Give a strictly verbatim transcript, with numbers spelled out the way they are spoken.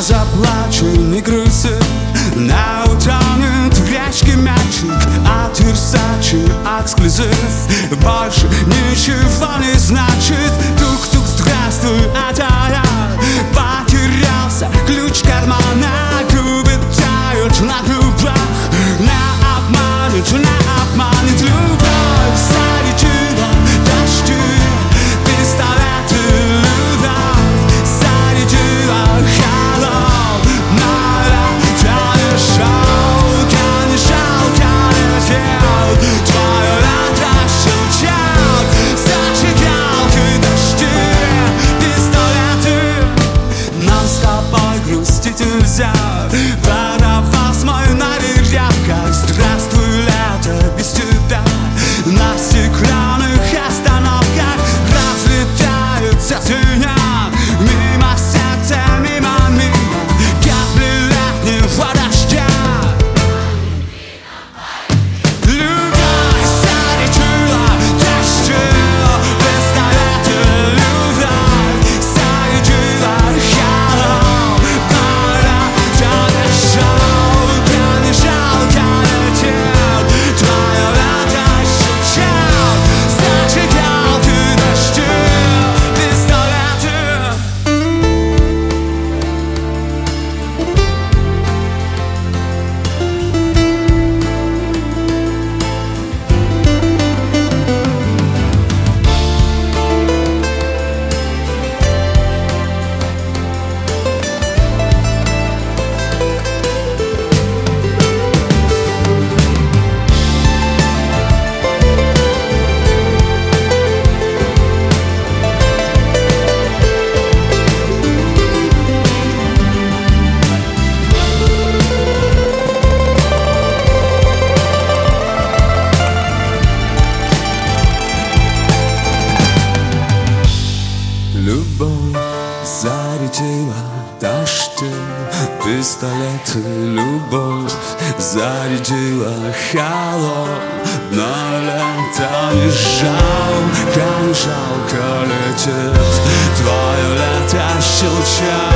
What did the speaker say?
заплаченный грузи, не утонет в речке мячик от Версачи эксклюзив. Больше ничего не значит. Тук-тук, здравствуй, это я. Потерялся ключ кармана, губы тают на губах. Не обманет, не обманет любовь. Зарядила дожди, пистолеты, любовь. Зарядила холод, но это не жалко, не жалко летел. Твое лето щелчок, зажигалки, дожди, пистолеты. Нам с тобой грустить нельзя. Паровоз мой наверняка. Здравствуй, лето, без тебя. На стеклянных остановках разлетаются теня. Мимо сердца, мимо, мимо капли летнего дождя. Любовь зарядила дожди, пистолеты, любовь зарядила холод, но это не жалко, не жалко летел. Твое лето щелчок, зажигалки, дожди, пистолеты. Любовь зарядила дожди, пистолеты, любовь зарядила холод, но лето не жалко, не жалко летит. Твое лето щелчок.